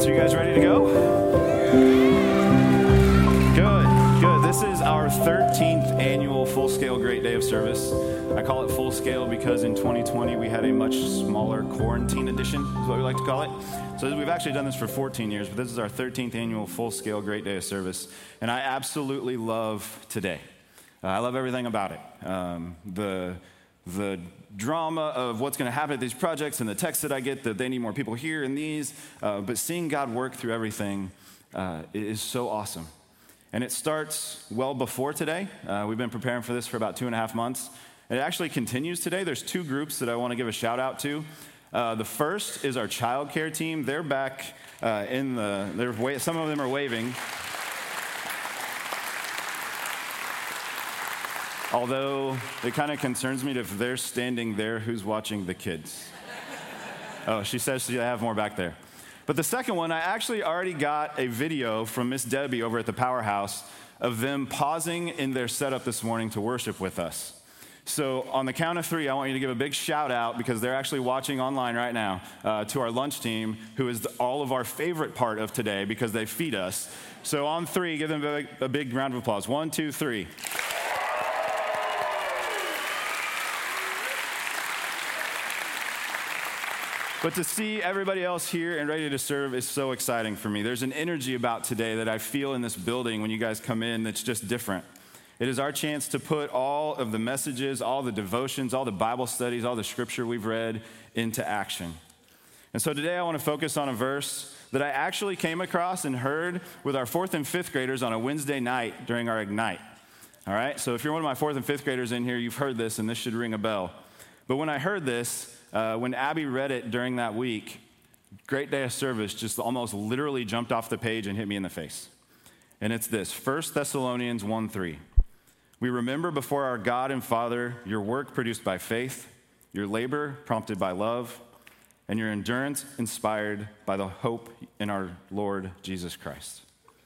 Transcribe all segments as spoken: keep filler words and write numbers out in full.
So you guys ready to go? Good, good. This is our thirteenth annual full-scale Great Day of Service. I call it full-scale because in twenty twenty we had a much smaller quarantine edition, is what we like to call it. So we've actually done this for fourteen years, but this is our thirteenth annual full-scale Great Day of Service. And I absolutely love today. Uh, I love everything about it. Um, the the drama of what's going to happen at these projects and the texts that I get that they need more people here and these, uh, but seeing God work through everything uh, is so awesome. And it starts well before today. Uh, we've been preparing for this for about two and a half months. And it actually continues today. There's two groups that I want to give a shout out to. Uh, the first is our child care team. They're back uh, in the, they're wa- some of them are waving. Although it kind of concerns me that if they're standing there, who's watching the kids? Oh, she says she have more back there. But the second one, I actually already got a video from Miss Debbie over at the Powerhouse of them pausing in their setup this morning to worship with us. So on the count of three, I want you to give a big shout out, because they're actually watching online right now, uh, to our lunch team, who is the, all of our favorite part of today because they feed us. So on three, give them a big, a big round of applause. One, two, three. But to see everybody else here and ready to serve is so exciting for me. There's an energy about today that I feel in this building when you guys come in that's just different. It is our chance to put all of the messages, all the devotions, all the Bible studies, all the scripture we've read into action. And so today I want to focus on a verse that I actually came across and heard with our fourth and fifth graders on a Wednesday night during our Ignite. All right, so if you're one of my fourth and fifth graders in here, you've heard this, and this should ring a bell. But when I heard this, Uh, when Abby read it during that week, Great Day of Service just almost literally jumped off the page and hit me in the face. And it's this, First Thessalonians one three. We remember before our God and Father your work produced by faith, your labor prompted by love, and your endurance inspired by the hope in our Lord Jesus Christ.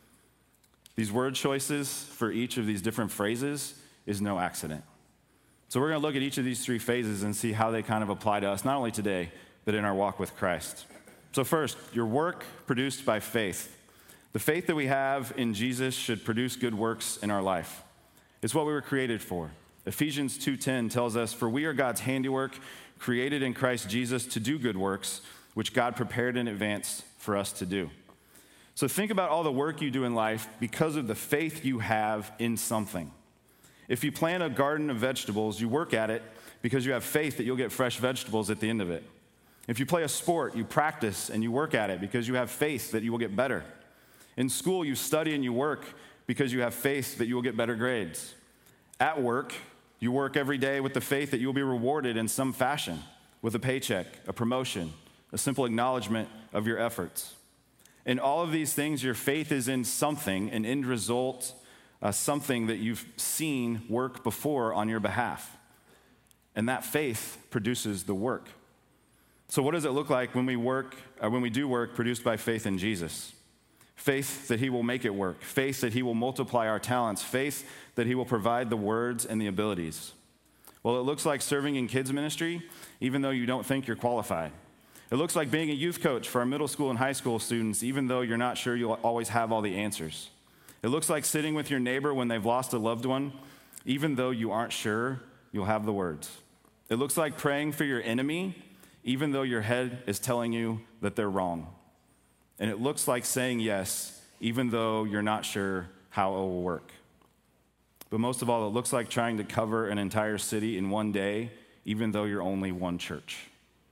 These word choices for each of these different phrases is no accident. So we're going to look at each of these three phases and see how they kind of apply to us, not only today, but in our walk with Christ. So first, your work produced by faith. The faith that we have in Jesus should produce good works in our life. It's what we were created for. Ephesians two ten tells us, "For we are God's handiwork, created in Christ Jesus to do good works, which God prepared in advance for us to do." So think about all the work you do in life because of the faith you have in something. If you plant a garden of vegetables, you work at it because you have faith that you'll get fresh vegetables at the end of it. If you play a sport, you practice and you work at it because you have faith that you will get better. In school, you study and you work because you have faith that you will get better grades. At work, you work every day with the faith that you will be rewarded in some fashion, with a paycheck, a promotion, a simple acknowledgement of your efforts. In all of these things, your faith is in something, an end result, Uh, something that you've seen work before on your behalf. And that faith produces the work. So what does it look like when we work, or when we do work produced by faith in Jesus? Faith that he will make it work. Faith that he will multiply our talents. Faith that he will provide the words and the abilities. Well, it looks like serving in kids ministry, even though you don't think you're qualified. It looks like being a youth coach for our middle school and high school students, even though you're not sure you'll always have all the answers. It looks like sitting with your neighbor when they've lost a loved one, even though you aren't sure you'll have the words. It looks like praying for your enemy, even though your head is telling you that they're wrong. And it looks like saying yes, even though you're not sure how it will work. But most of all, it looks like trying to cover an entire city in one day, even though you're only one church.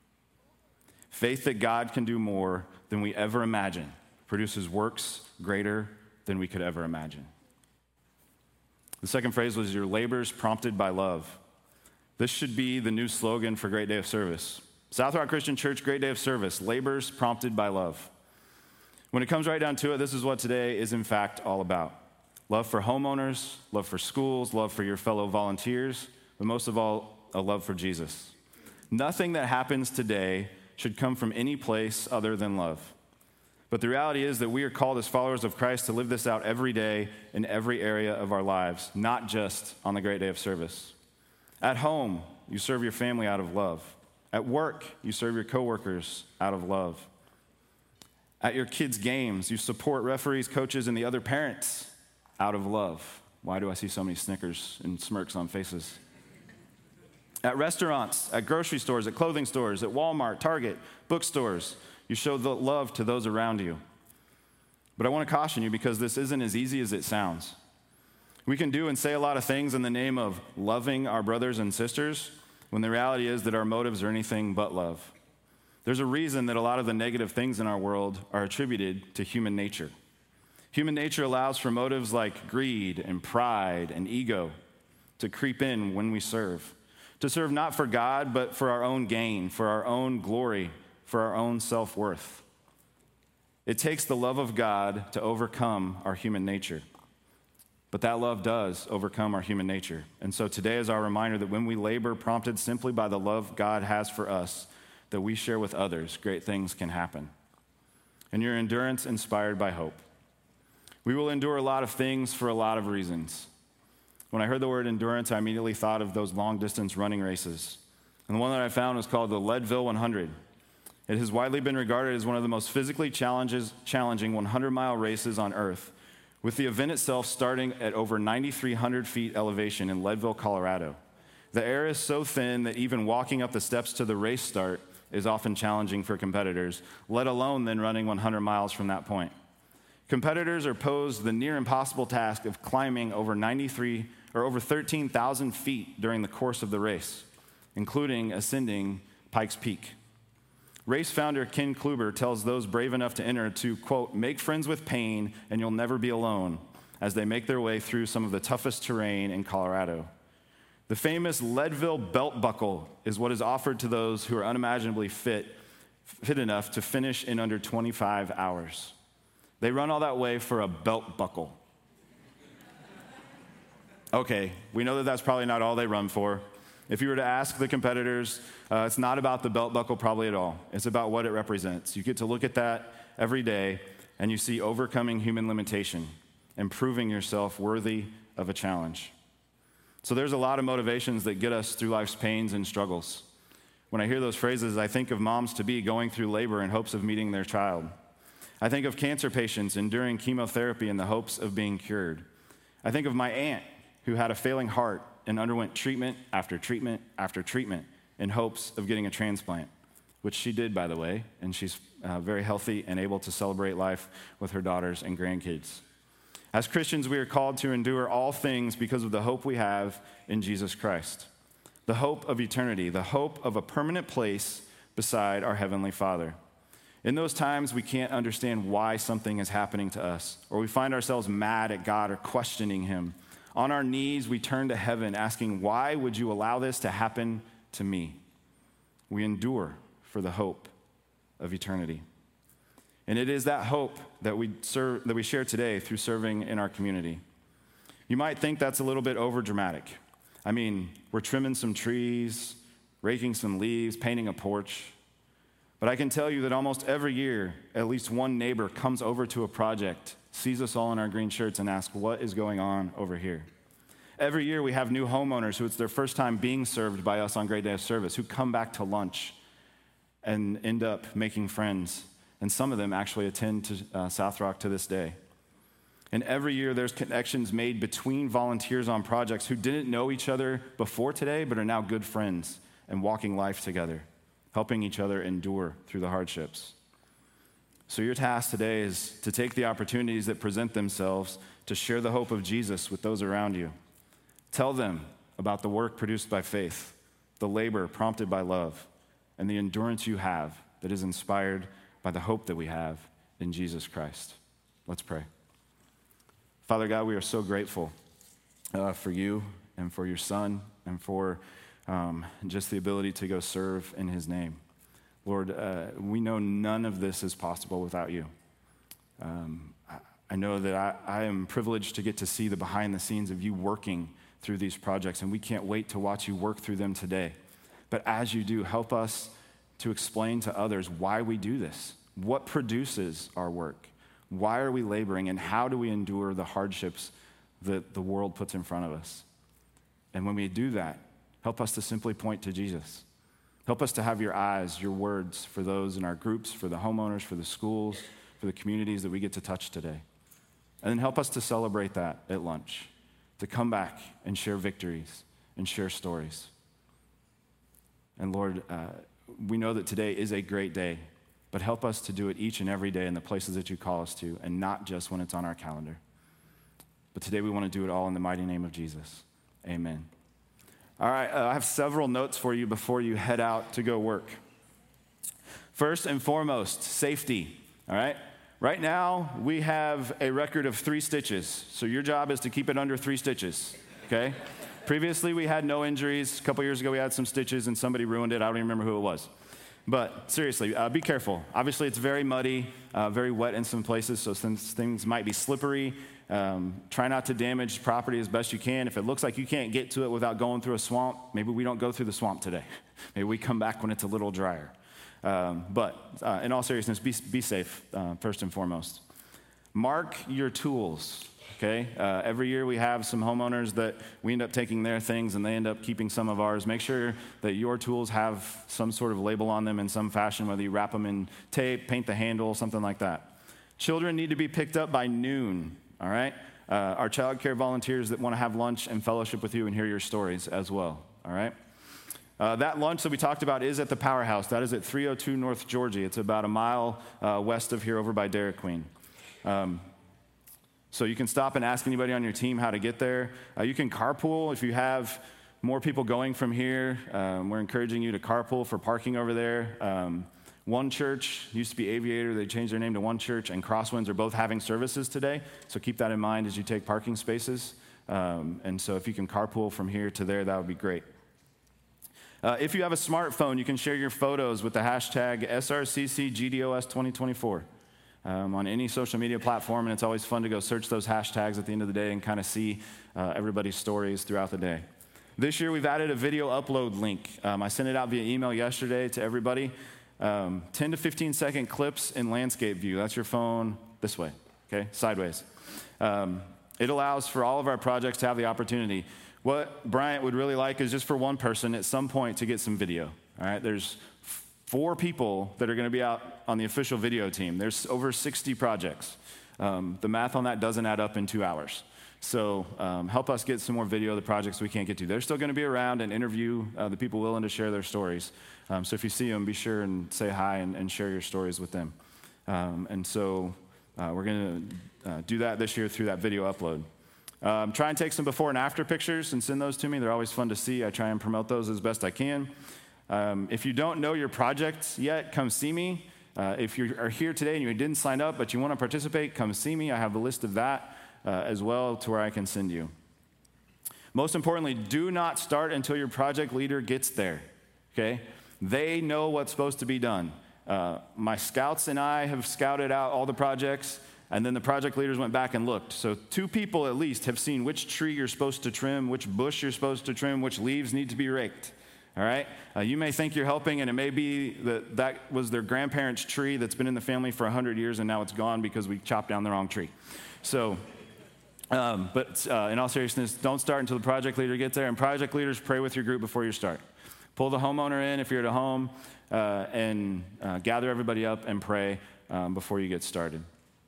Faith that God can do more than we ever imagine produces works greater than we could ever imagine. The second phrase was your labors prompted by love. This should be the new slogan for Great Day of Service. South Rock Christian Church, Great Day of Service, labors prompted by love. When it comes right down to it, this is what today is in fact all about. Love for homeowners, love for schools, love for your fellow volunteers, but most of all, a love for Jesus. Nothing that happens today should come from any place other than love. But the reality is that we are called as followers of Christ to live this out every day in every area of our lives, not just on the Great Day of Service. At home, you serve your family out of love. At work, you serve your coworkers out of love. At your kids' games, you support referees, coaches, and the other parents out of love. Why do I see so many snickers and smirks on faces? At restaurants, at grocery stores, at clothing stores, at Walmart, Target, bookstores, you show the love to those around you. But I want to caution you because this isn't as easy as it sounds. We can do and say a lot of things in the name of loving our brothers and sisters when the reality is that our motives are anything but love. There's a reason that a lot of the negative things in our world are attributed to human nature. Human nature allows for motives like greed and pride and ego to creep in when we serve. To serve not for God, but for our own gain, for our own glory, for our own self-worth. It takes the love of God to overcome our human nature. But that love does overcome our human nature. And so today is our reminder that when we labor prompted simply by the love God has for us, that we share with others, great things can happen. And your endurance inspired by hope. We will endure a lot of things for a lot of reasons. When I heard the word endurance, I immediately thought of those long-distance running races. And the one that I found was called the Leadville one hundred. It has widely been regarded as one of the most physically challenges, challenging hundred-mile races on Earth, with the event itself starting at over nine thousand three hundred feet elevation in Leadville, Colorado. The air is so thin that even walking up the steps to the race start is often challenging for competitors, let alone then running one hundred miles from that point. Competitors are posed the near impossible task of climbing over ninety-three or over thirteen thousand feet during the course of the race, including ascending Pikes Peak. Race founder Ken Kluber tells those brave enough to enter to, quote, make friends with pain and you'll never be alone, as they make their way through some of the toughest terrain in Colorado. The famous Leadville belt buckle is what is offered to those who are unimaginably fit, fit enough to finish in under twenty-five hours. They run all that way for a belt buckle. Okay, we know that that's probably not all they run for. If you were to ask the competitors, uh, it's not about the belt buckle probably at all. It's about what it represents. You get to look at that every day, and you see overcoming human limitation and proving yourself worthy of a challenge. So there's a lot of motivations that get us through life's pains and struggles. When I hear those phrases, I think of moms-to-be going through labor in hopes of meeting their child. I think of cancer patients enduring chemotherapy in the hopes of being cured. I think of my aunt who had a failing heart and underwent treatment after treatment after treatment in hopes of getting a transplant, which she did, by the way, and she's uh, very healthy and able to celebrate life with her daughters and grandkids. As Christians, we are called to endure all things because of the hope we have in Jesus Christ, the hope of eternity, the hope of a permanent place beside our Heavenly Father. In those times, we can't understand why something is happening to us, or we find ourselves mad at God or questioning Him. On our knees, we turn to heaven asking, why would you allow this to happen to me? We endure for the hope of eternity. And it is that hope that we serve, that we share today through serving in our community. You might think that's a little bit overdramatic. I mean, we're trimming some trees, raking some leaves, painting a porch. But I can tell you that almost every year, at least one neighbor comes over to a project, sees us all in our green shirts, and asks, what is going on over here? Every year we have new homeowners who it's their first time being served by us on Great Day of Service, who come back to lunch and end up making friends. And some of them actually attend to uh, South Rock to this day. And every year there's connections made between volunteers on projects who didn't know each other before today, but are now good friends and walking life together, helping each other endure through the hardships. So your task today is to take the opportunities that present themselves to share the hope of Jesus with those around you. Tell them about the work produced by faith, the labor prompted by love, and the endurance you have that is inspired by the hope that we have in Jesus Christ. Let's pray. Father God, we are so grateful uh, for you and for your Son and for um, just the ability to go serve in his name. Lord, uh, we know none of this is possible without you. Um, I, I know that I, I am privileged to get to see the behind the scenes of you working through these projects, and we can't wait to watch you work through them today. But as you do, help us to explain to others why we do this. What produces our work? Why are we laboring, and how do we endure the hardships that the world puts in front of us? And when we do that, help us to simply point to Jesus. Help us to have your eyes, your words for those in our groups, for the homeowners, for the schools, for the communities that we get to touch today. And then help us to celebrate that at lunch, to come back and share victories and share stories. And Lord, uh, we know that today is a great day, but help us to do it each and every day in the places that you call us to, and not just when it's on our calendar. But today we want to do it all in the mighty name of Jesus. Amen. All right, uh, I have several notes for you before you head out to go work. First and foremost, safety, all right? Right now, we have a record of three stitches, so your job is to keep it under three stitches, okay? Previously, we had no injuries. A couple years ago, we had some stitches, and somebody ruined it. I don't even remember who it was. But seriously, uh, be careful. Obviously, it's very muddy, uh, very wet in some places, so since things might be slippery, um, try not to damage property as best you can. If it looks like you can't get to it without going through a swamp, maybe we don't go through the swamp today. Maybe we come back when it's a little drier. Um, but uh, in all seriousness, be, be safe, uh, first and foremost. Mark your tools, okay? Uh, every year we have some homeowners that we end up taking their things and they end up keeping some of ours. Make sure that your tools have some sort of label on them in some fashion, whether you wrap them in tape, paint the handle, something like that. Children need to be picked up by noon, all right? Uh, our child care volunteers that want to have lunch and fellowship with you and hear your stories as well, all right? Uh, that lunch that we talked about is at the Powerhouse. That is at three oh two North Georgia. It's about a mile uh, west of here over by Dairy Queen. Um, so you can stop and ask anybody on your team how to get there. Uh, you can carpool if you have more people going from here. Um, we're encouraging you to carpool for parking over there. Um, One Church, used to be Aviator. They changed their name to One Church, and Crosswinds are both having services today. So keep that in mind as you take parking spaces. Um, and so if you can carpool from here to there, that would be great. Uh, if you have a smartphone, you can share your photos with the hashtag S R C C G D O S twenty twenty-four um, on any social media platform, and it's always fun to go search those hashtags at the end of the day and kind of see uh, everybody's stories throughout the day. This year, we've added a video upload link. Um, I sent it out via email yesterday to everybody. Um, ten to fifteen second clips in landscape view. That's your phone this way, okay, sideways. Um, it allows for all of our projects to have the opportunity. What Bryant would really like is just for one person at some point to get some video, all right? There's f- four people that are going to be out on the official video team. There's over sixty projects. Um, the math on that doesn't add up in two hours. So um, help us get some more video of the projects we can't get to. They're still going to be around and interview uh, the people willing to share their stories. Um, so if you see them, be sure and say hi and, and share your stories with them. Um, and so uh, we're going to uh, do that this year through that video upload. Um, try and take some before and after pictures and send those to me. They're always fun to see. I try and promote those as best I can. Um, if you don't know your project yet, come see me. Uh, if you are here today and you didn't sign up but you want to participate, come see me. I have a list of that uh, as well to where I can send you. Most importantly, do not start until your project leader gets there, okay? They know what's supposed to be done. Uh, my scouts and I have scouted out all the projects, and then the project leaders went back and looked. So two people at least have seen which tree you're supposed to trim, which bush you're supposed to trim, which leaves need to be raked, all right? Uh, you may think you're helping, and it may be that that was their grandparents' tree that's been in the family for one hundred years, and now it's gone because we chopped down the wrong tree. So, um, but uh, in all seriousness, don't start until the project leader gets there, and project leaders, pray with your group before you start. Pull the homeowner in if you're at a home, uh, and uh, gather everybody up and pray um, before you get started.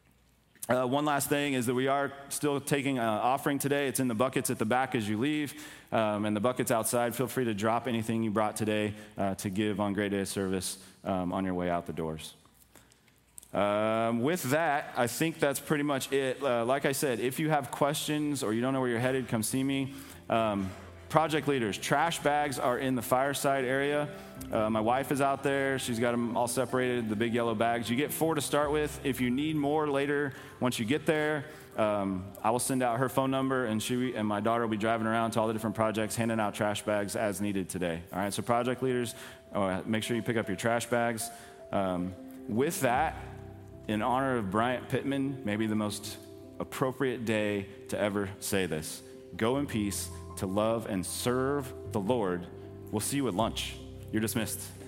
Uh, one last thing is that we are still taking an offering today. It's in the buckets at the back as you leave, um, and the buckets outside. Feel free to drop anything you brought today uh, to give on Great Day of Service um, on your way out the doors. Um, with that, I think that's pretty much it. Uh, like I said, if you have questions or you don't know where you're headed, come see me. Um, Project leaders, trash bags are in the fireside area. Uh, my wife is out there. She's got them all separated, the big yellow bags. You get four to start with. If you need more later, once you get there, um, I will send out her phone number, and she and my daughter will be driving around to all the different projects, handing out trash bags as needed today. All right, so project leaders, uh, make sure you pick up your trash bags. Um, with that, in honor of Bryant Pittman, maybe the most appropriate day to ever say this. Go in peace to love and serve the Lord. We'll see you at lunch. You're dismissed.